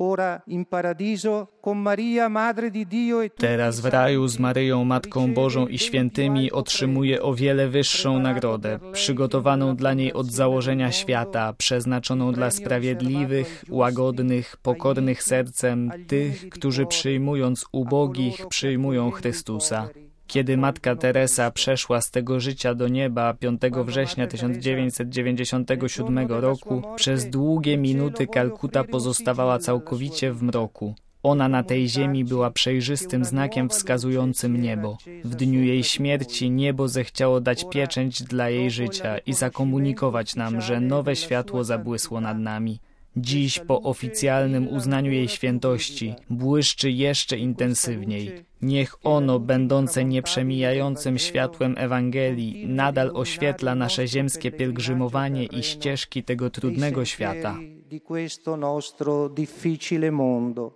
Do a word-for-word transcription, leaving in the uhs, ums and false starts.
Teraz w raju z Maryją, Matką Bożą i świętymi otrzymuje o wiele wyższą nagrodę, przygotowaną dla niej od założenia świata, przeznaczoną dla sprawiedliwych, łagodnych, pokornych sercem, tych, którzy przyjmując ubogich, przyjmują Chrystusa. Kiedy Matka Teresa przeszła z tego życia do nieba piątego września tysiąc dziewięćset dziewięćdziesiątego siódmego roku, przez długie minuty Kalkuta pozostawała całkowicie w mroku. Ona na tej ziemi była przejrzystym znakiem wskazującym niebo. W dniu jej śmierci niebo zechciało dać pieczęć dla jej życia i zakomunikować nam, że nowe światło zabłysło nad nami. Dziś, po oficjalnym uznaniu jej świętości, błyszczy jeszcze intensywniej. Niech ono, będące nieprzemijającym światłem Ewangelii, nadal oświetla nasze ziemskie pielgrzymowanie i ścieżki tego trudnego świata.